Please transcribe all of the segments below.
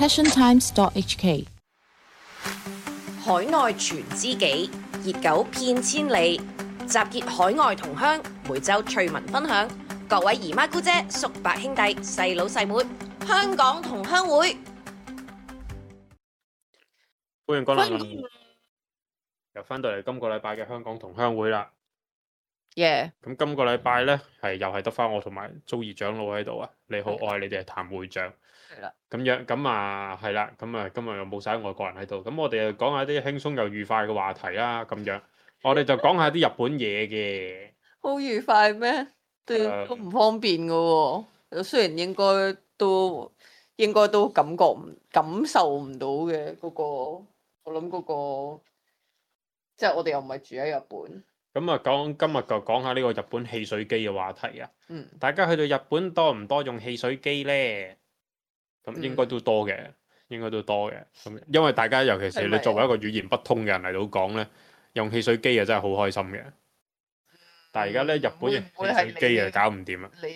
passiontimes.hk。 海外傳知己，熱狗遍千里，集結海外同鄉，每週趣聞分享。各位姨媽姑姐、叔伯兄弟、細佬細妹，香港同鄉會， 歡迎光臨，又翻到嚟今個禮拜嘅香港同鄉會啦。 耶！ 咁今個禮拜咧又係得翻我同埋租兒長老喺度啊。你好，我係你哋譚會長。 係啦。 咁樣咁啊，係啦。咁啊，今日又冇晒外國人喺度。咁我哋就講下啲輕鬆又愉快嘅話題啦。咁樣，我哋就講下啲日本嘢嘅。 好愉快咩？都唔方便噶喎。雖然應該都感受唔到嘅嗰個，我諗嗰個，即係我哋又唔係住喺日本。 咁啊，今日就講下呢個日本汽水機嘅話題啊。 嗯。 大家去到日本多唔多用汽水機呢？咁應該都多嘅，應該都多嘅。咁因為大家尤其是你作為一個語言不通嘅人嚟到講咧，用汽水機啊真係好開心嘅。但係而家咧，日本嘅汽水機啊搞唔掂啊！ 你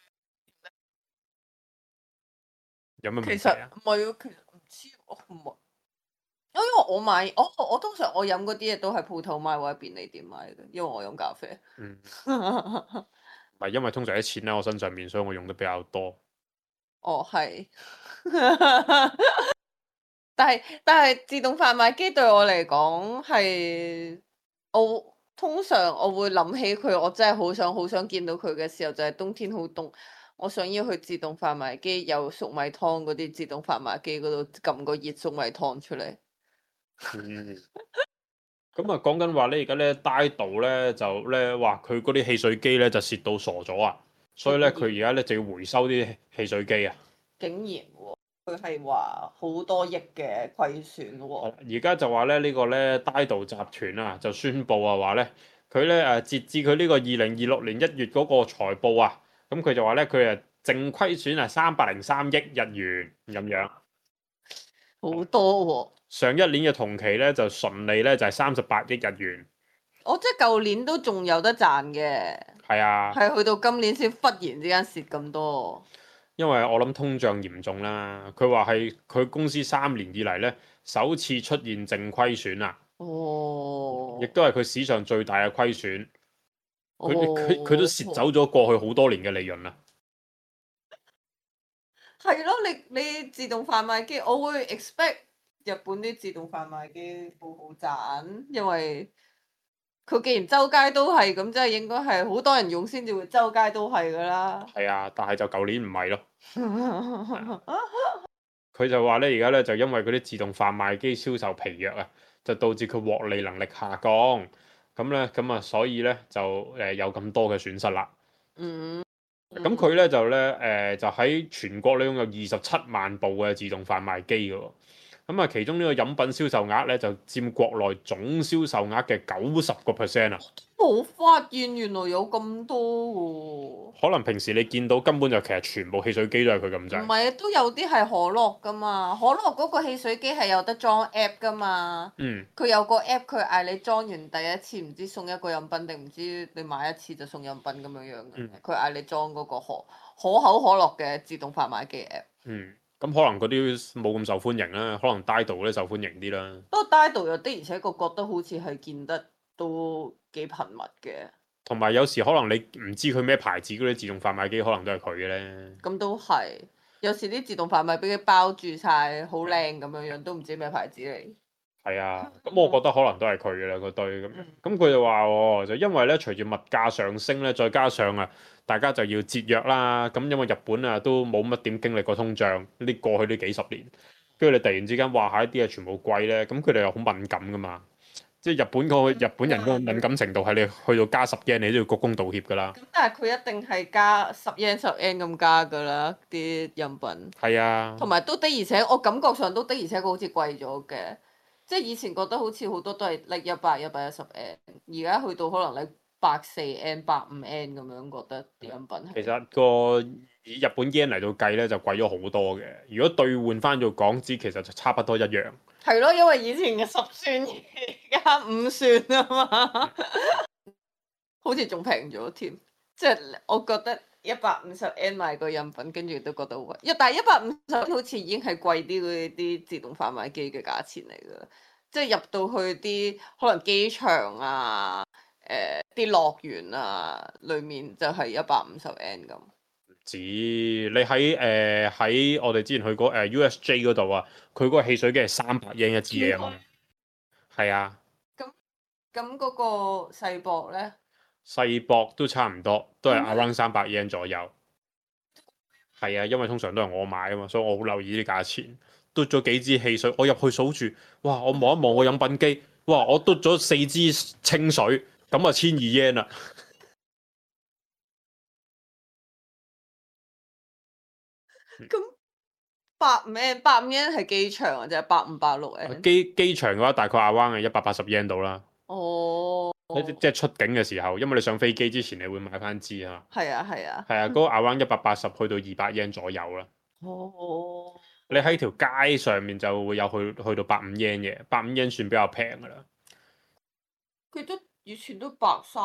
有咩問題啊？ 其實唔係，其實唔知我唔係，因為我買我通常我飲嗰啲嘢都係鋪頭買或者便利店買嘅，因為我飲咖啡。 嗯。唔係因為通常啲錢喺我身上面，所以我用得比較多。 哦，係。但係自動販賣機對我嚟講係通常我會諗起佢，我真係好想見到佢嘅時候，就係冬天好凍，我想要去自動販賣機有粟米湯嗰啲自動販賣機嗰度撳個熱粟米湯出嚟。 咁啊，講緊話咧，而家咧大道咧就咧話佢嗰啲汽水機咧就蝕到傻咗啊，所以咧佢而家咧就要回收啲汽水機啊。 竟然喎，佢係話好多億嘅虧損喎。 而家就話咧呢個咧大道集團啊就宣布啊話咧佢咧截至佢呢個2026年1月嗰個財報啊，咁佢就話咧佢淨虧損係303億日元咁樣， 好多喎。 上一年嘅同期咧就純利咧就係38億日元。 我即係舊年都仲有得賺嘅。 係啊。 係去到今年先忽然之間蝕咁多。 因為我諗通脹嚴重啦，佢話係佢公司3年以嚟咧首次出現淨虧損啊！ 哦， 亦都係佢史上最大嘅虧損。佢都蝕走咗過去好多年嘅利潤啦。 係咯，你自動販賣機，我會 expect 日本啲自動販賣機好好賺，因為佢既然周街都係咁，即係應該係好多人用先至會周街都係噶啦。 係啊，但係就舊年唔係咯。佢就話咧，而家咧就因為嗰啲自動販賣機銷售疲弱啊，就導致佢獲利能力下降。咁啊，所以咧就有咁多嘅損失啦。咁佢咧就咧就喺全國咧擁有27萬部嘅自動販賣機嘅喎。咁啊，其中呢個飲品銷售額咧就佔國內總銷售額嘅90%啊！ 冇發現原來有咁多喎。 可能平時你見到根本就其實全部汽水機都係佢咁滯。 唔係啊，都有啲係可樂噶嘛，可樂嗰個汽水機係有得裝 app 噶嘛。佢有個 app，佢嗌你裝完第一次唔知送一個飲品定唔知你買一次就送飲品咁樣嘅。佢嗌你裝嗰個可口可樂嘅自動販賣機 app。 咁可能嗰啲冇咁受歡迎啦，可能 Dido 咧受歡迎啲啦。 不過 Dido 又的而且確覺得好似係見得都幾頻密嘅。 同埋有時可能你唔知佢咩牌子嗰啲自動販賣機，可能都係佢嘅咧。 咁都係，有時啲自動販賣俾佢包住晒，好靚咁樣樣，都唔知咩牌子嚟。 係啊，咁我覺得可能都係佢嘅啦，個堆咁。咁佢就話喎，就因為咧隨住物價上升咧，再加上啊，大家就要節約啦。咁因為日本啊都冇乜點經歷過通脹呢過去呢幾十年，跟住你突然之間話下一啲嘢全部貴咧，咁佢哋又好敏感噶嘛。即係日本人嗰個敏感程度係你去到加10 yen 你都要鞠躬道歉噶啦。 咁但係佢一定係加10 yen 10 yen 咁加噶啦啲飲品。 係啊。同埋都的而且我感覺上都的而且確好似貴咗嘅。即係以前覺得好似好多都係100、110 yen，而家去到可能140 yen、150 yen 咁樣，覺得啲飲品。 其實以日本 yen 嚟到計咧，就貴咗好多嘅。如果兌換翻做港紙，其實就差不多一樣。 係咯，因為以前嘅10算而家5算啊嘛，好似仲平咗添。即係我覺得 150N 買個飲品，跟住都覺得好貴。但係150好似已經係貴啲嗰啲自動販賣機嘅價錢嚟㗎，即係入到去啲可能機場啊、啲樂園啊裏面就係150N 咁。 指你喺我哋之前去過USJ 嗰度啊，佢嗰個汽水機係300 yen 一支嘢咁。係啊。 咁嗰個細博咧？ 細博都差唔多，都係 around 300 yen 左右。係啊，因為通常都係我買啊嘛，所以我好留意啲價錢。嘟咗幾支汽水，我入去數住，哇！我望一望個飲品機，哇！我嘟咗4支清水，咁啊12 yen 啦。 咁8 yen 係機場啊，定係8586N？ 機場嘅話，大概 around 係180 yen 到啦。 哦。 即係出境嘅時候，因為你上飛機之前，你會買翻支啊。 係啊係啊。 係啊，嗰個 around 180去到200 yen 左右啦。 哦。 你喺條街上面就會有去到85 yen 嘅，85 yen 算比較平噶啦。 佢都以前都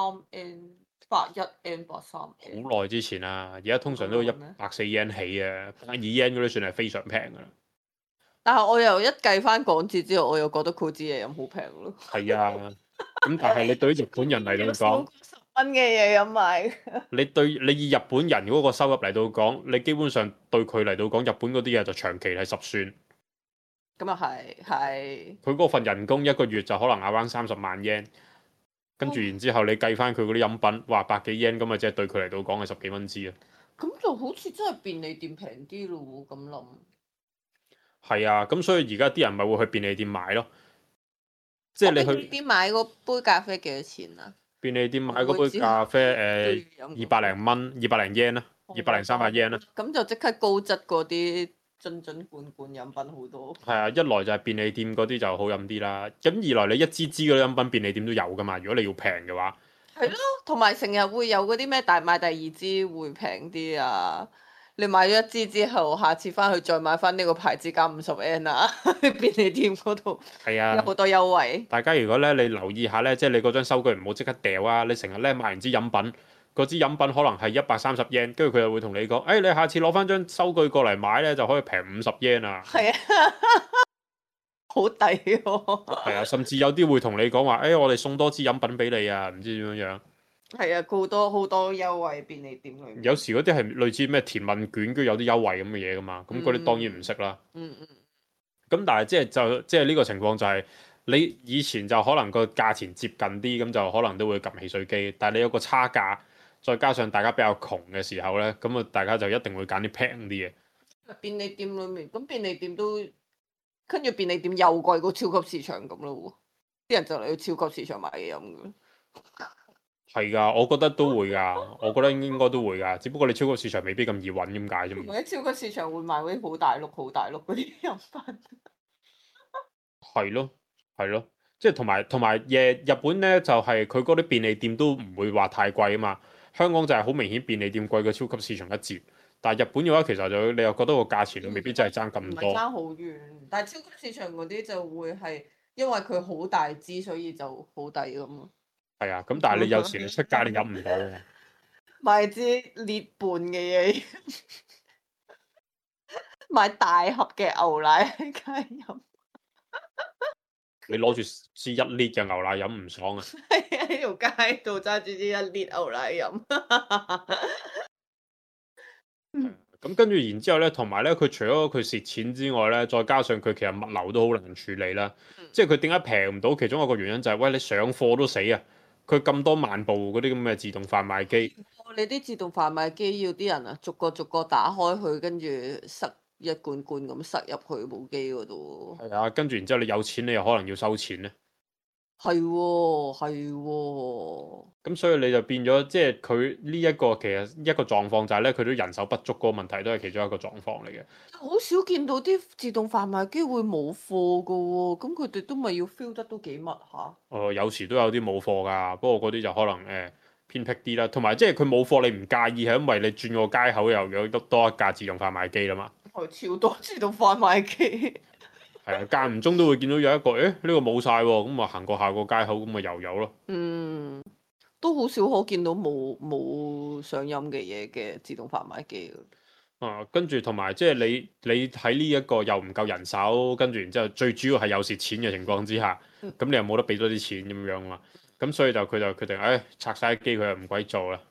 83N、81N、83N。 好耐之前啦，而家通常都140 yen 起啊，82 yen 嗰啲算係非常平噶啦。 但係我又一計翻港紙之後，我又覺得佢支嘢飲好平咯。 係啊，咁但係你對於日本人嚟到講 ，10蚊嘅嘢飲買。 你以日本人嗰個收入嚟到講，你基本上對佢嚟到講，日本嗰啲嘢就長期係10算。 咁啊係。 佢嗰份人工一個月就可能around 30萬 yen，跟住然之後你計翻佢嗰啲飲品，話百幾 yen 咁啊，即係對佢嚟到講係10幾蚊支啊。 咁就好似真係便利店平啲咯喎，咁諗。 係啊，咁所以而家啲人咪會去便利店買咯。即係你去便利店買嗰杯咖啡幾多錢啊？ 便利店買嗰杯咖啡200零蚊，200零 yen 啦，200零300 yen 啦。 咁就即刻高質嗰啲樽罐飲品好多。 係啊，一來就係便利店嗰啲就好飲啲啦，咁二來你一支支嗰啲飲品便利店都有噶嘛，如果你要平嘅話。 係咯，同埋成日會有嗰啲咩買第二支會平啲啊！你買咗一支之後，下次翻去再買翻呢個牌子加50N啊！便利店嗰度係啊， 有好多優惠。 大家如果咧你留意下咧，即係你嗰張收據唔好即刻掉啊！你成日咧買完支飲品，嗰支飲品可能係130 yen，跟住佢又會同你講，你下次攞翻張收據過嚟買咧就可以平50 yen 啊！ 係啊，好抵喎！ 係啊，甚至有啲會同你講話，我哋送多支飲品俾你啊，唔知點樣樣。 係啊，好多優惠便利店裏面。 有時嗰啲係類似咩甜問卷，跟住有啲優惠咁嘅嘢噶嘛，咁嗰啲當然唔識啦。咁但係即係呢個情況就係、你以前就可能個價錢接近啲，咁就可能都會撳汽水機。但係你有個差價，再加上大家比較窮嘅時候咧，咁啊大家就一定會揀啲平啲嘅。 便利店裏面，咁便利店都跟住便利店又貴過超級市場咁咯喎，啲人就嚟去超級市場買嘢飲嘅。 係㗎，我覺得都會㗎，我覺得應該都會㗎，只不過你超級市場未必咁易揾咁解啫嘛。 喺超級市場會買嗰啲好大碌嗰啲飲品。 係咯，係咯，即係同埋日本咧就係佢嗰啲便利店都唔會話太貴啊嘛。香港就係好明顯便利店貴過超級市場一截，但係日本嘅話其實就你又覺得個價錢未必真係爭咁多。 唔係爭好遠，但係超級市場嗰啲就會係因為佢好大支，所以就好抵咁咯。 係啊，咁但係你有時你出街你飲唔到啊。 買支裂半嘅嘢，買大盒嘅牛奶喺街飲。 你攞住支1 lit 嘅牛奶飲唔爽啊！ 喺條街度揸住支1 lit 牛奶飲。 咁跟住然之後咧，同埋咧，佢除咗佢蝕錢之外咧，再加上佢其實物流都好難處理啦。即係佢點解平唔到？其中一個原因就係、喂，你上貨都死啊！佢咁多萬部嗰啲咁嘅自動販賣機， 你啲自動販賣機要啲人啊，逐個打開佢，跟住塞一罐罐咁塞入去部機嗰度。 係啊，跟住然之後你有錢，你又可能要收錢咧。 係喎。 咁所以你就變咗，即係佢呢一個其實一個狀況就係咧，佢都人手不足嗰個問題都係其中一個狀況嚟嘅。 好少見到啲自動販賣機會冇貨噶喎，咁佢哋都咪要 fill 得都幾密下。 有時都有啲冇貨㗎，不過嗰啲就可能偏僻啲啦。同埋即係佢冇貨，你唔介意係因為你轉個街口又有多一架自動販賣機啦嘛。 係超多自動販賣機。 係啊，間唔中都會見到有一個，呢個冇晒喎，咁啊行過下個街口咁咪又有咯。 都好少可見到冇上音嘅嘢嘅自動販賣機㗎。 跟住同埋即係你喺呢一個又唔夠人手，跟住然之後最主要係有蝕錢嘅情況之下，咁你又冇得俾多啲錢咁樣嘛，咁所以佢就決定，拆晒啲機佢又唔鬼做啦。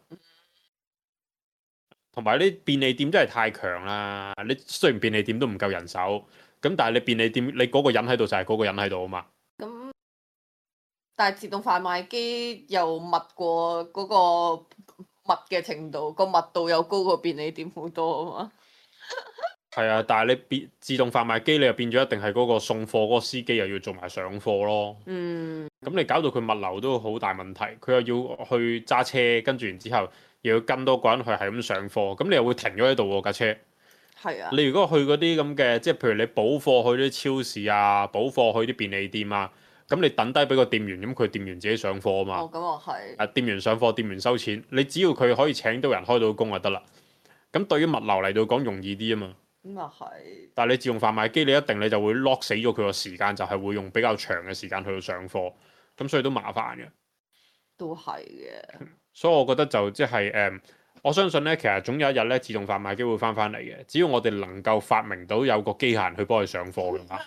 同埋啲便利店真係太強啦！你雖然便利店都唔夠人手，咁但係你便利店你嗰個人喺度就係嗰個人喺度啊嘛。 咁但係自動販賣機又密過嗰個密嘅程度，個密度又高過便利店好多啊嘛。 係啊，但係你自動販賣機，你又變咗一定係嗰個送貨嗰個司機又要做埋上貨咯。咁你搞到佢物流都好大問題，佢又要去揸車，跟住然之後又要跟多個人去係咁上貨，咁你又會停咗喺度喎架車。 係啊。 你如果去嗰啲咁嘅，即係譬如你補貨去啲超市啊，補貨去啲便利店啊，咁你等低俾個店員，咁佢店員自己上貨啊嘛。 咁啊係。 店員上貨，店員收錢，你只要佢可以請到人開到工就得啦。咁對於物流嚟到講容易啲啊嘛。 咁啊係。 但係你自動販賣機，你就會 lock 死咗佢個時間，就係會用比較長嘅時間去到上貨，咁所以都麻煩嘅。 都係嘅。 所以我覺得就即係我相信咧，其實總有一日咧，自動販賣機會翻嚟嘅。只要我哋能夠發明到有個機械人去幫佢上貨嘅話，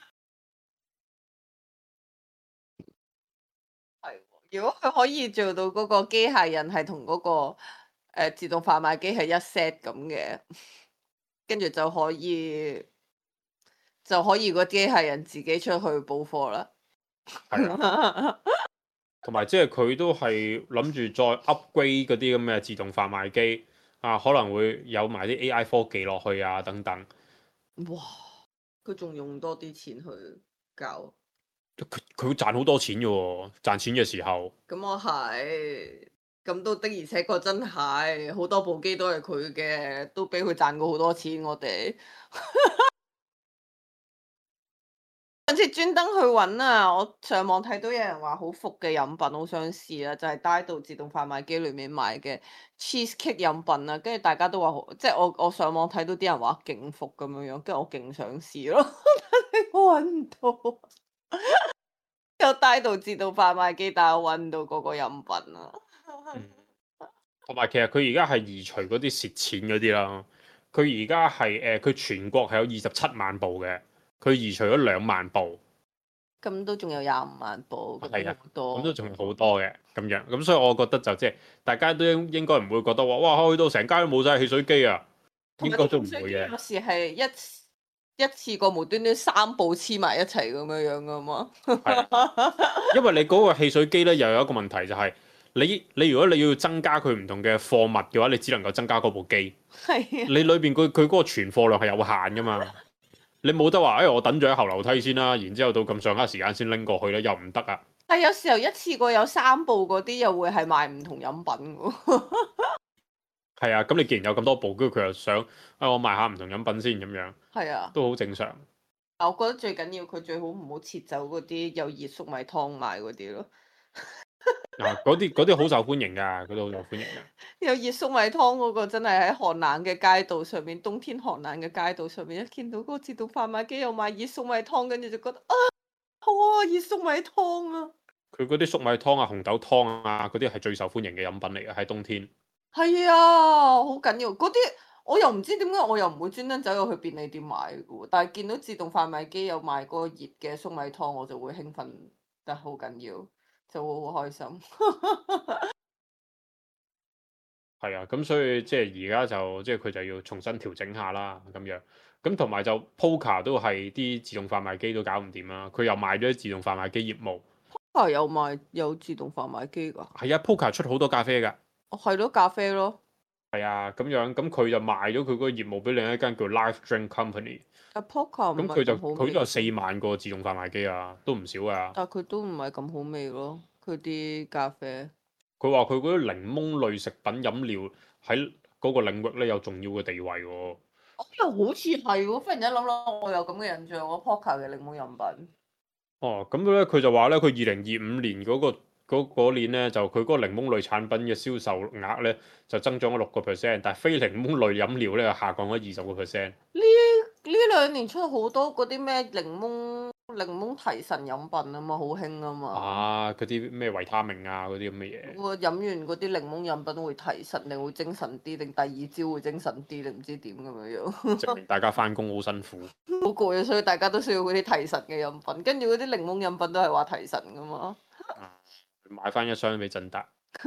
係。如果佢可以做到嗰個機械人係同嗰個自動販賣機係一 set 咁嘅，跟住就可以個機械人自己出去補貨啦。 係啊，同埋即係佢都係諗住再 upgrade 嗰啲咁嘅自動販賣機啊，可能會有埋啲 AI 科技落去啊等等。 哇！佢仲用多啲錢去搞， 佢會賺好多錢嘅喎，賺錢嘅時候。 咁我係，咁都的而且確真係好多部機都係佢嘅，都俾佢賺過好多錢。我哋上次專登去揾啊，我上網睇到有人話好服嘅飲品，好想試啊，就係街道自動販賣機裏面買嘅 cheesecake 飲品啊，跟住大家都話好，即係我上網睇到啲人話勁服咁樣樣，跟住我勁想試咯，但係我揾唔到。有街道自動販賣機，但係我揾唔到嗰個飲品啊。 同埋其實佢而家係移除嗰啲蝕錢嗰啲啦。佢而家係佢全國係有27萬部嘅，佢移除咗2萬部。 咁都仲有25萬部， 係啊， 好多。 咁都仲好多嘅咁樣。咁所以我覺得就即係大家都應該唔會覺得話哇去到成街都冇晒汽水機啊，應該都唔會嘅。 有時係一次過無端端3部黐埋一齊咁樣樣噶嘛。 因為你嗰個汽水機咧，又有一個問題就係、你如果你要增加佢唔同嘅貨物嘅話，你只能夠增加嗰部機。 係啊。 你裏邊佢嗰個存貨量係有限噶嘛。你冇得話我等咗喺後樓梯先啦，然之後到咁上下時間先拎過去咧，又唔得啊。 但有時候一次過有3部嗰啲，又會係賣唔同飲品㗎。 係啊，咁你既然有咁多部，跟住佢又想我賣下唔同飲品先咁樣， 係啊， 都好正常。 我覺得最緊要佢最好唔好切走嗰啲有熱粟米湯賣嗰啲咯。 嗰啲好受歡迎㗎，嗰啲好受歡迎㗎。 有熱粟米湯嗰個真係喺寒冷嘅街道上面，冬天寒冷嘅街道上面，一見到嗰個自動販賣機有賣熱粟米湯，跟住就覺得啊，好啊，熱粟米湯啊！ 佢嗰啲粟米湯啊、紅豆湯啊嗰啲係最受歡迎嘅飲品嚟嘅，喺冬天。 係啊，好緊要嗰啲，我又唔知點解，我又唔會專登走入去便利店買嘅喎，但係見到自動販賣機有賣嗰個熱嘅粟米湯，我就會興奮得好緊要，就會好開心。 係啊，咁所以即係而家就即係佢就要重新調整下啦，咁樣。咁同埋就 Poker 都係啲自動販賣機都搞唔掂啦，佢又賣咗啲自動販賣機業務。 有自動販賣機㗎？ 係啊，Poker 出好多咖啡㗎。 哦，係咯，咖啡咯。 係啊，咁樣咁佢就賣咗佢嗰個業務俾另一間叫 Life Drink Company。 Poker 咁佢都有4萬個自動販賣機啊，都唔少啊。 但係佢都唔係咁好味咯，佢啲咖啡。 佢話佢嗰啲檸檬類食品飲料喺嗰個領域咧有重要嘅地位喎。 又好似係喎，忽然間諗，我有咁嘅印象喎，Poker 嘅檸檬飲品。 哦，咁咧佢就話咧，佢2025年嗰年咧，就佢嗰個檸檬類產品嘅銷售額咧就增長咗6%，但係非檸檬類飲料咧下降咗20%。 呢2年出好多嗰啲咩檸檬檸檬提神飲品啊嘛，好興啊嘛。 啊，嗰啲咩維他命啊嗰啲咁嘅嘢。 我飲完嗰啲檸檬飲品會提神，定會精神啲，定第二朝會精神啲，定唔知點咁樣樣。 證明大家翻工好辛苦。 好攰啊，所以大家都需要嗰啲提神嘅飲品。跟住嗰啲檸檬飲品都係話提神噶嘛。 買翻一箱俾振達。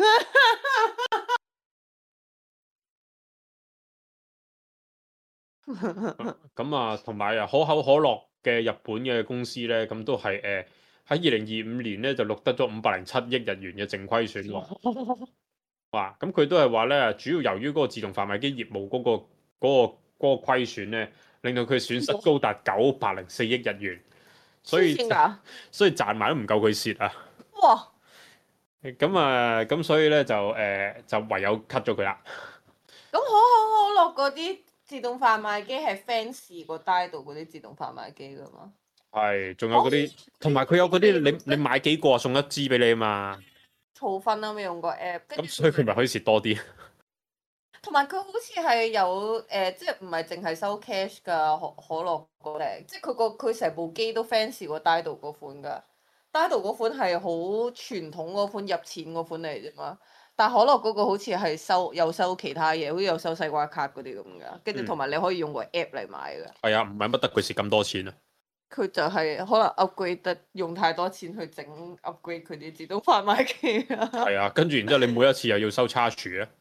咁啊，同埋啊，可口可樂嘅日本嘅公司咧，咁都係喺2025年咧就錄得咗507億日元嘅淨虧損喎。哇！咁佢都係話咧，主要由於嗰個自動販賣機業務嗰個虧損咧，令到佢損失高達904億日元，所以黐線㗎所以賺埋都唔夠佢蝕啊！ 哇！ 咁所以咧就唯有 cut 咗佢啦。 咁可口可樂嗰啲自動販賣機係 fans 個 die 度嗰啲自動販賣機噶嘛？ 係，仲有嗰啲，同埋佢有嗰啲，你買幾個送一支俾你啊嘛。 儲分啊，未用過 app。 咁所以佢咪可以蝕多啲。 同埋佢好似係有即係唔係淨係收 cash 㗎可樂嗰隻，即係佢成部機都 fans 個 die 度嗰款㗎。die 度嗰款係好傳統嗰款入錢嗰款嚟啫嘛。但可樂嗰個好似係有收其他嘢，好似有收西瓜卡嗰啲咁噶，跟住同埋你可以用個 app 嚟買噶。 係啊，唔係乜得佢蝕咁多錢啊？ 佢就係可能 upgrade 得用太多錢去整 upgrade 佢啲自動販賣機啊。 係啊，跟住然之後你每一次又要收差處啊，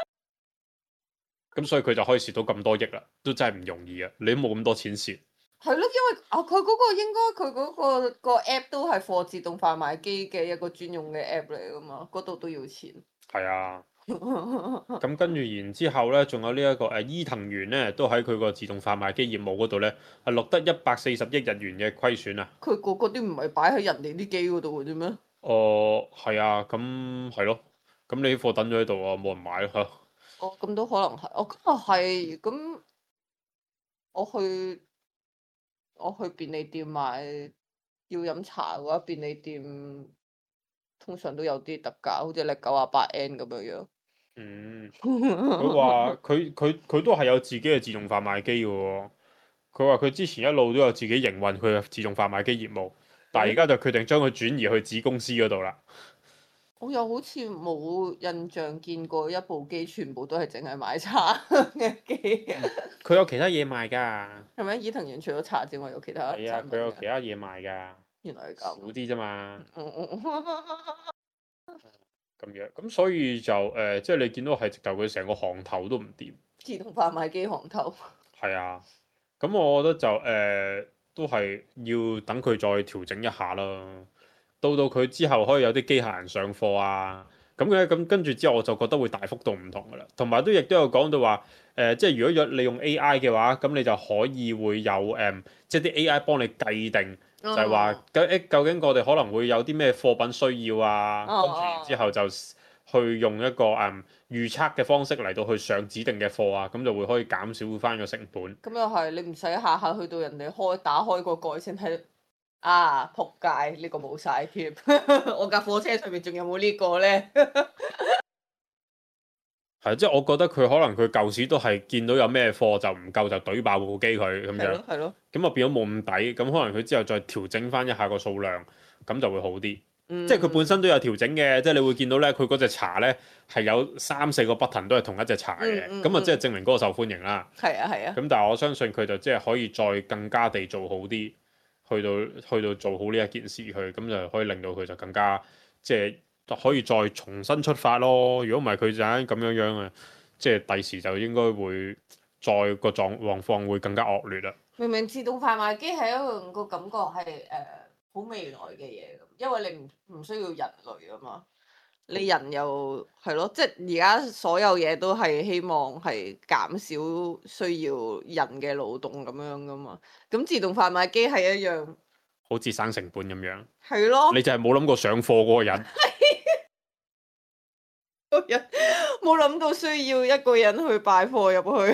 咁所以佢就可以蝕到咁多億啦，都真係唔容易啊！你都冇咁多錢蝕。 係咯，因為佢嗰個應該佢嗰個 app 都係 for 自動販賣機嘅一個專用嘅 app 嚟噶嘛，嗰度都要錢。 係啊，咁跟住然之後咧，仲有呢一個伊藤園咧，都喺佢個自動販賣機業務嗰度咧，係錄得140億日元嘅虧損啊！ 佢嗰啲唔係擺喺人哋啲機嗰度嘅啫咩？ 哦，係啊，咁係咯，咁你啲貨等咗喺度啊，冇人買咯。 哦，咁都可能係，哦，咁啊係，咁我去便利店買要飲茶嘅話，便利店通常都有啲特價，好似你98N 咁樣樣。 佢話佢都係有自己嘅自動販賣機嘅喎。佢話佢之前一路都有自己營運佢嘅自動販賣機業務，但係而家就決定將佢轉移去子公司嗰度啦。 我又好似冇印象見過一部機全部都係淨係買茶嘅機。 佢有其他嘢賣㗎。 係咪？伊藤園除咗茶之外，有其他？ 係啊，佢有其他嘢賣㗎。 原來係咁。 少啲啫嘛。 嗯。 咁樣，咁所以就即係你見到係直頭佢成個行頭都唔掂。 自動販賣機行頭。 係啊，咁我覺得就都係要等佢再調整一下啦。到佢之後可以有啲機械人上課啊，咁跟住之後我就覺得會大幅度唔同噶啦。同埋亦都有講到話即係如果你用 AI 嘅話，咁你就可以會有即係啲 AI 幫你計定。就係話究竟我哋可能會有啲咩貨品需要啊，跟住然之後就去用一個預測嘅方式嚟到去上指定嘅貨啊，咁就會可以減少翻個成本。 咁又係，你唔使下下去到人哋打開個蓋先睇。啊！仆街，呢個冇晒添，我架貨車上面仲有冇呢個咧？ 係，即係我覺得佢可能佢舊時都係見到有咩貨就唔夠就懟爆部機佢咁樣， 係咯， 咁啊變咗冇咁抵，咁可能佢之後再調整翻一下個數量，咁就會好啲。即係佢本身都有調整嘅，即係你會見到咧，佢嗰隻茶咧係有3-4個 button 都係同一隻茶嘅，咁啊即係證明嗰個受歡迎啦。 係啊係啊。咁但係我相信佢就即係可以再更加地做好啲，去到做好呢一件事去，咁就可以令到佢就更加即係。可以再重新出發咯。如果唔係佢就咁樣啊，即係第時就應該會再個狀況會更加惡劣啦。 明明自動販賣機係一個感覺係好未來嘅嘢，因為你唔需要人類啊嘛。你人又係咯，即係而家所有嘢都係希望係減少需要人嘅勞動咁樣噶嘛。咁自動販賣機係一樣， 好節省成本咁樣。 係咯。 你就係冇諗過上貨嗰個人。 冇諗到需要一個人去擺貨入去。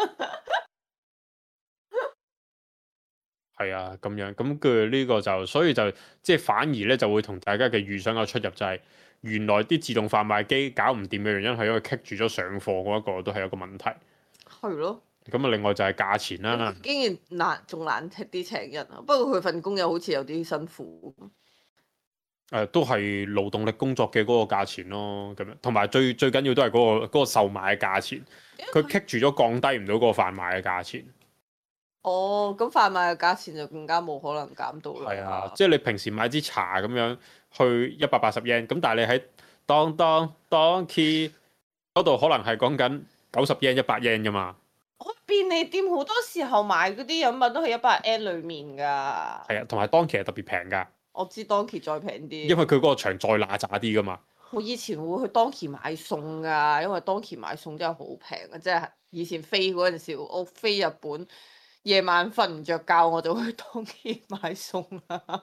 係啊，咁樣咁佢呢個就，所以就即係反而咧就會同大家嘅預想有出入，就係原來啲自動販賣機搞唔掂嘅原因係因為棘住咗上貨嗰一個都係一個問題。 係咯。 咁啊，另外就係價錢啦。 竟然仲難啲請人啊！不過佢份工又好似有啲辛苦。 都係勞動力工作嘅嗰個價錢咯，咁樣，同埋最緊要都係嗰個售賣嘅價錢，佢棘住咗降低唔到嗰個販賣嘅價錢。 哦，咁販賣嘅價錢就更加冇可能減到啦。 係啊，即係你平時買支茶咁樣去180 yen，咁但係你喺當 key 嗰度可能係講緊90 yen、100 yen 噶嘛。 便利店好多時候買嗰啲飲品都係100 yen 裡面㗎。 係啊，同埋當期係特別平㗎。 我知當期再平啲， 因為佢嗰個場再乸渣啲㗎嘛。 我以前會去當期買餸㗎，因為當期買餸真係好平啊！即係以前飛嗰陣時，我飛日本夜晚瞓唔着覺，我就去當期買餸啦。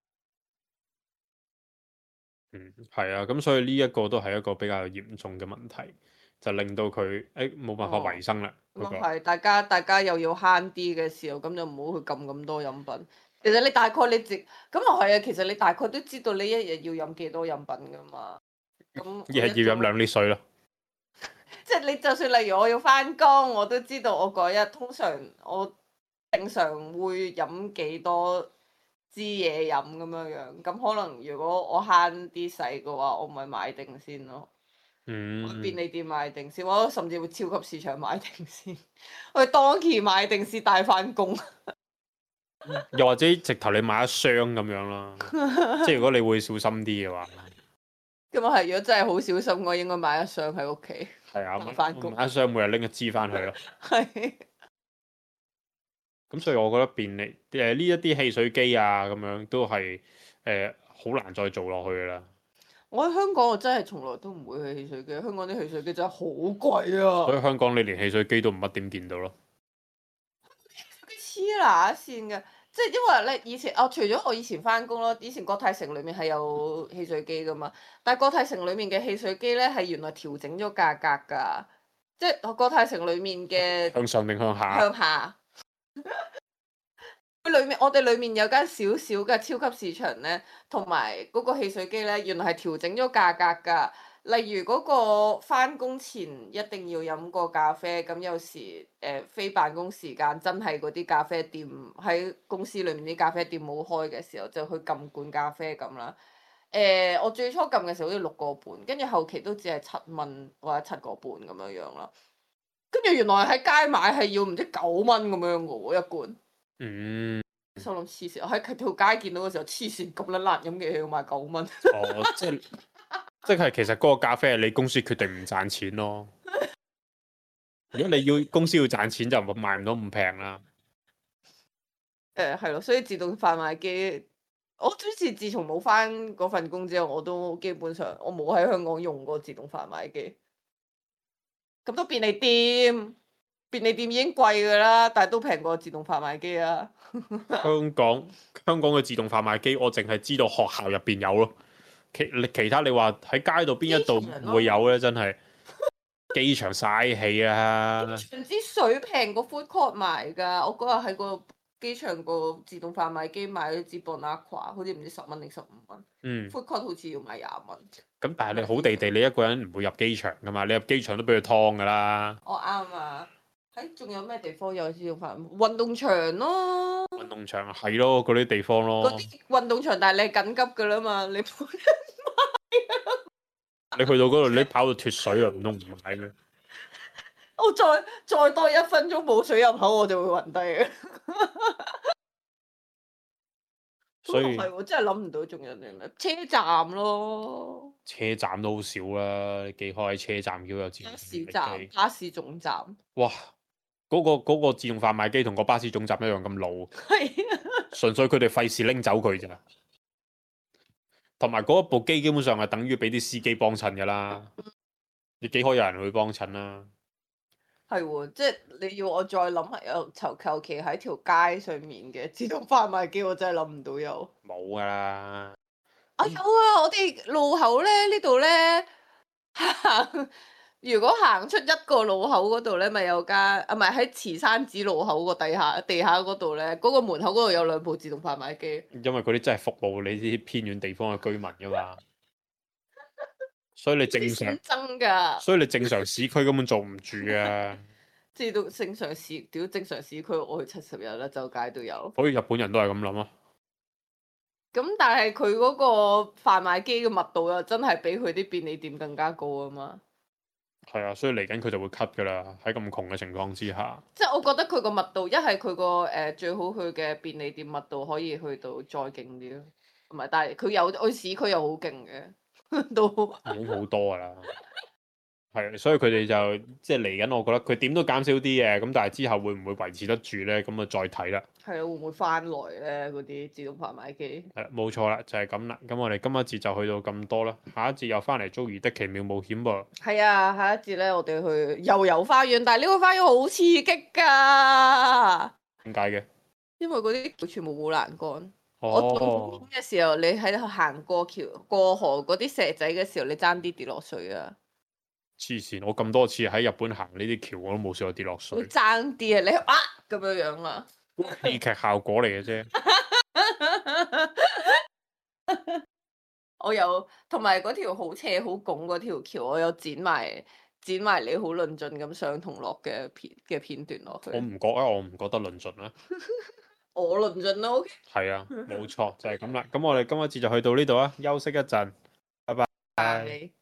係啊，咁所以呢一個都係一個比較嚴重嘅問題，就令到佢冇辦法維生啦。 咁係，大家又要慳啲嘅時候，咁就唔好去撳咁多飲品。其實你大概你咁又係啊，其實你大概都知道你一日要飲幾多飲品噶嘛。咁一日要飲2 lit 水咯。 即係你就算例如我要翻工，我都知道我嗰日通常我正常會飲幾多支嘢飲咁樣樣。咁可能如果我慳啲使嘅話，我咪買定先咯。便利店買定先，我甚至會超級市場買定先，去當期買定先帶翻工。 又或者直頭你買一箱咁樣啦，即係如果你會小心啲嘅話。 咁啊係，如果真係好小心，我應該買一箱喺屋企。 係啊， 翻工買一箱每日拎一支翻去咯。 係。 咁所以我覺得便利呢一啲汽水機啊咁樣都係好難再做落去噶啦。 我喺香港我真係從來都唔會去汽水機，香港啲汽水機真係好貴啊！ 所以香港你連汽水機都唔乜點見到咯。 黐乸線嘅，即係因為咧以前除咗我以前翻工咯，以前國泰城裡面係有汽水機噶嘛，但係國泰城裡面嘅汽水機咧係原來調整咗價格㗎，即係國泰城裡面嘅向上定向下？ 向下。我哋裡面有間小小嘅超級市場咧，同埋嗰個汽水機咧，原來係調整咗價格㗎。例如嗰個翻工前一定要飲個咖啡，咁有時非辦公時間真係嗰啲咖啡店喺公司裏面啲咖啡店冇開嘅時候，就去撳罐咖啡咁啦。我最初撳嘅時候好似6個半，跟住後期都只係7蚊或者7個半咁樣樣啦。跟住原來喺街買係要唔知9蚊咁樣嘅喎一罐。心諗黐線，我喺條街見到嘅時候黐線，咁撚難飲嘅嘢要賣9蚊。 哦，即係其實嗰個咖啡係你公司決定唔賺錢咯。如果你公司要賺錢，就賣唔到咁平啦。 係咯，所以自動販賣機，我好似自從冇返嗰份工之後，我都基本上我冇喺香港用過自動販賣機。咁都便利店已經貴㗎啦，但係都平過自動販賣機啊。 香港嘅自動販賣機，我淨係知道學校入邊有咯。其他你話喺街度邊一度唔會有咧？真係機場嘥氣啊！ 支水平過 food court 賣㗎，我嗰日喺個機場個自動販賣機買咗支 Bonaqua，好似唔知10蚊定15蚊。food court 好似要買20蚊。 咁但係你好地地，你一個人唔會入機場㗎嘛？你入機場都俾佢劏㗎啦。 我啱啊！仲有咩地方有自動販賣？運動場咯。 運動場係咯，嗰啲地方咯。 嗰啲運動場，但係你係緊急㗎啦嘛，你冇人買。 你去到嗰度，你跑到脫水啊，唔通唔買咩？ 我再多1分鐘冇水入口，我就會暈低嘅。 所以係喎，真係諗唔到仲有啲咩車站咯。 車站都好少啦，你幾開車站叫有自動販賣機。 巴士站、巴士總站。 哇！嗰個自動販賣機同個巴士總站一樣咁老。 係啊。 純粹佢哋費事拎走佢咋。同埋嗰部機基本上係等於俾啲司機幫襯㗎啦。你幾可有人去幫襯啦？ 係喎，即係你要我再諗下有求其喺條街上面嘅自動販賣機，我真係諗唔到有。 冇㗎啦。 有啊！我哋路口咧呢度咧如果行出一個路口嗰度咧，咪有間唔係喺慈山寺路口個地下嗰度咧，嗰個門口嗰度有2部自動販賣機。 因為嗰啲真係服務你啲偏遠地方嘅居民㗎嘛，所以你正常， 爭㗎。 所以你正常市區根本做唔住啊。 知道正常市區我去70日啦，周街都有。 好似日本人都係咁諗啊。 咁但係佢嗰個販賣機嘅密度又真係比佢啲便利店更加高啊嘛。 係啊，所以嚟緊佢就會 cut 噶啦。喺咁窮嘅情況之下， 即係我覺得佢個密度，一係佢個最好佢嘅便利店密度可以去到再勁啲咯。唔係，但係佢有去市區又好勁嘅，都已經好多噶啦。係，所以佢哋就即係嚟緊，我覺得佢點都減少啲嘅。咁但係之後會唔會維持得住咧？咁啊再睇啦。 係啊，會唔會翻來咧？嗰啲自動販賣機。 係啦，冇錯啦，就係咁啦。咁我哋今一節就去到咁多啦。下一節又翻嚟遭遇的奇妙冒險喎。 係啊，下一節咧，我哋去遊遊花園，但係呢個花園好刺激㗎。 點解嘅？ 因為嗰啲橋全部冇欄杆。我哦， 嘅時候，你喺度行過橋、過河嗰啲石仔嘅時候，你爭啲跌落水啊！ 黐線！我咁多次喺日本行呢啲橋，我都冇試過跌落你水。 爭啲啊！你啊咁樣樣啊！ 戲劇效果嚟嘅啫。 我有同埋嗰條好斜好拱嗰條橋，我有剪埋你好論盡咁上同落嘅片段落去。 我唔覺啊，我唔覺得論盡啦。 我論盡咯，OK。 係啊，冇錯，就係咁啦。咁我哋今一節就去到呢度啊，休息一陣，拜拜。 拜。